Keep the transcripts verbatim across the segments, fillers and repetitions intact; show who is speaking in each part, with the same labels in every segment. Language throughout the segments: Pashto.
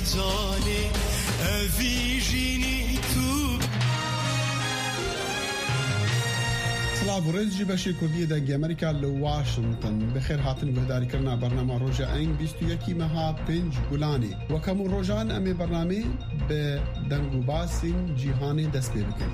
Speaker 1: جاني افيجيني تو
Speaker 2: سلام ورز جبشي كردية دنجي أمريكا لواشنطن بخير هاتن بهداري كرنا برنامج روجا أين بيستو يكي مها بنج بولاني وكمون روجان أمي برنامج بدنگو باسين جيهاني دست بيبكن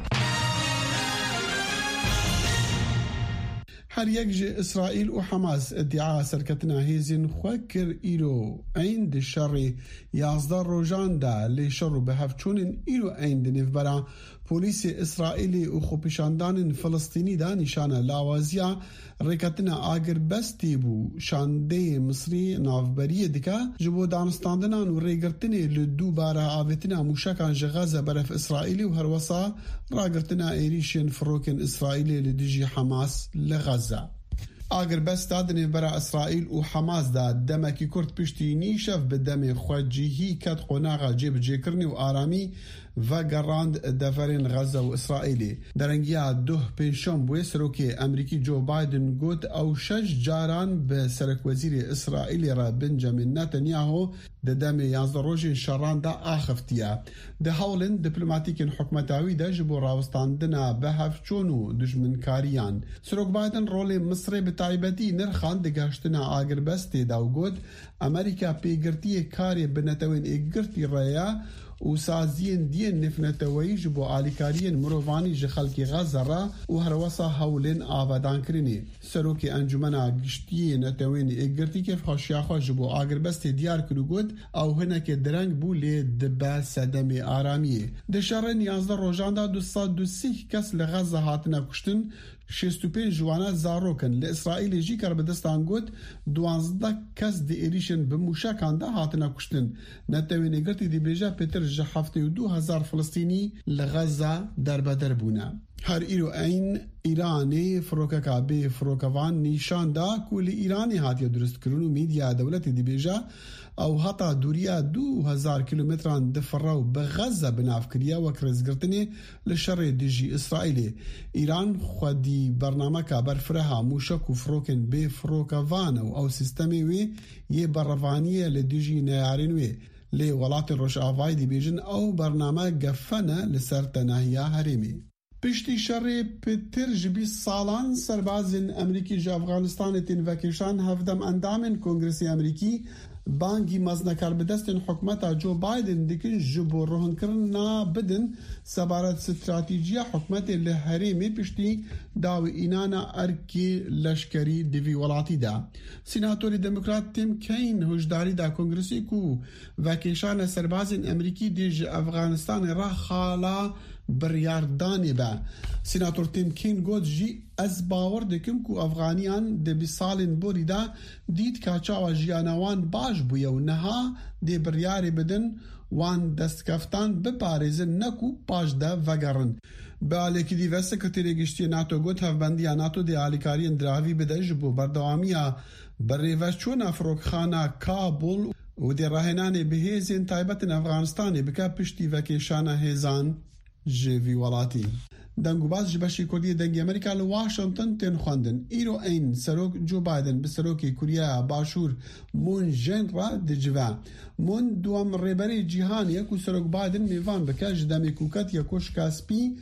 Speaker 2: هر یک جه اسرائیل و حماس ادعا سرکتنا هیزین خوکر ایرو عند شر یازده روزان دا لشر به هفچون ایرو عند نفبرا پلیس اسرائیلی و خوپشاندان فلسطینی دا نشانه لاوازیا رکتنا آگر بستی بو شانده مصری نافبری دکا جبو دانستاندنان و ریگرتنی لدو بارا آویتنا موشکان جغازه برف اسرائیلی و هروسا راگرتنا ایریشین فروکن اسرائیلی لدجی حماس لغزه آگر بس دادنی برا اسرائیل و حماس دا دمکی کرد پشتی نیشف به دم خواجیهی کد قناغا جیب جیکرنی و آرامی و گراند دفرین غزه و اسرائیلی درنگیا دو پنجشنبه بوی سروکی امریکی جو بایدن گوت او شش جاران به سرک وزیر اسرائیلی را بنجامین نتانیاهو ده دم یازده روژین شران دا آخفتیا ده حولن دیپلوماتیکن حکمتاوی دا جبو راوستاندنا به هفچونو دجمنکاریان سروک بایدن رول مصر به تایبتی نرخان دگاشتنا آگر بستی دا و گوت امریکا پیگرتی کاری بنتوین اگرتی ریا و سازین دین نفنتوی جبو آلیکارین مروانی جخلکی غزه را و هروسا حولین آبادان کرنی سروکی انجمنا گشتی نتوین اگرتی که خاشیاخوا جبو آگر بست دیار کرو گود او هنک درنگ بو لی دبا سدم آرامیه دشارن یازده روژان دا دو ساد دو سیح کس لغزه هاتنا کشتن شصت و پنج جوانات زاروکن لإسرائیل جی کر بدستان گود دوانزده کس دی ایریشن بموشکان دا هاتنا کشتن نتوین اگرتی دی بیجا پیتر جه هفته و دو هزار فلسطینی لغزه در بدر بونا هر ایرو این ایرانی فروککا به فروکوان نیشان دا کل ایرانی هاتیا درست کرونو میدیا دولت دی بیجا او حتا دوریا دو هزار کیلومتران دفراو بغزه بناف کریا و کرزگرتنی لشر دیجی اسرائیلی ایران خودی برنامه که برفرها موشک و فروکن به فروکوان او سیستمی وی یه بروانیه لدیجی نیارین وی لی ولات روش آفای دی بیجن او برنامه گفنه لسر تناهیه هریمی پشتی شر پتر جبی سالان سربازین امریکی جا افغانستان تین وکیشان هفدم اندامن کنگرسی امریکی بانگی مزنکار بدستن حکمتا جو بایدن دیکن جبو روحن کرنا بدن سبارت استراتیجیا حکمت لحریمی پشتی داوی اینانا ارکی لشکری دیوی ولاتی دا سیناتوری دموکرات تیم کین هجداری دا کنگرسی کو وکیشان سربازین امریکی دیج افغانستان را خالا بریاردانی با سیناتور تیم کین گود جی از باور دکم کو افغانیان د بیسالین بوری دا دید کاچا و جیانوان باش بویه و نها دی بریاری بدن وان دستکفتان بپارزن نکو پاش دا وگرن به آلیکی دی وست کتیری گشتی ناتو گوت هفبندی ناتو دی آلیکارین دراوی بده جبو بردوامی بریوشچون افروکخانه کابل و دی راهنان بهیزین تایبت افغانستانی بکا پشتی وکیشان هیزان جوی ولاتی دنگو باز جبشی کردی دنگی امریکا لواشنطن تن خواندن ایرو این سروک جو بایدن به سروکی کوریا باشور مون جن را دجوا مون دوام ریبری جیهانی کو سروک بایدن میوان بکش دمی کوکت یا کش کاسپی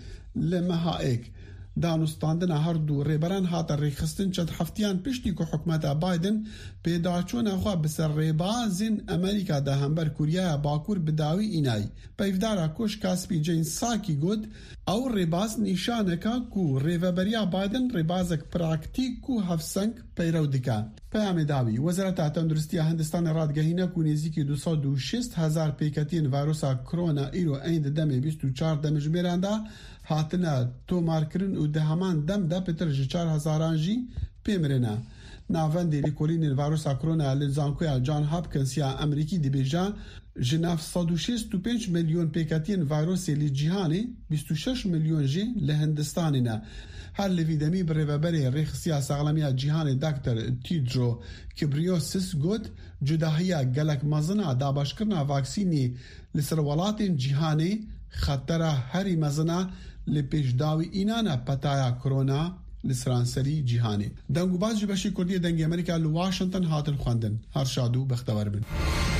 Speaker 2: لمهائک دانستاندن هر دو ریبران هات ریخستن چند هفتیان پشتی که حکومت بایدن پیدا چون خواه بسر ریبازین امریکا ده همبر کوریا باکور بداوی اینای پیفدارا کش کاسپی جین ساکی گود او ریباز نشانه که کو ریوبریا بایدن ریبازک پراکتیک کو هفسنگ پیرو دکا پیام داوی وزارت تندرستی هندستان رادگهینه کو نزدیکی دویست و شصت هزار پیکتین ویروسا کرونا ایرو عند دم بیست و چهار دم جمیرانده هاتنا تو مارکرین و ده همان دم ده پتر چهار هزاران جی پیمرنا ناوندی لیکولین ویروسا کرونا لزانکویا جان هاپکنس یا امریکی دی بیجا جناف صد و شصت و پنج میلیون پیکتین ویروسی لی جهانی بیست و شش میلیون جی لهندستانینا هر لویدمی بریوبری ریخسیا ساغلمی جهانی دکتر تیدرو کبریوسس گود جداهیا گلک مزنا دابشکرنا واکسینی لسر ولاتین جهانی خطر هری مزنا لپیشداوی اینانا پتایا کرونا لسرانسری جهانی دنگو باز جبشی کردی دنگی امریکا لواشنطن هاتن خواندن هر شادو بختور بن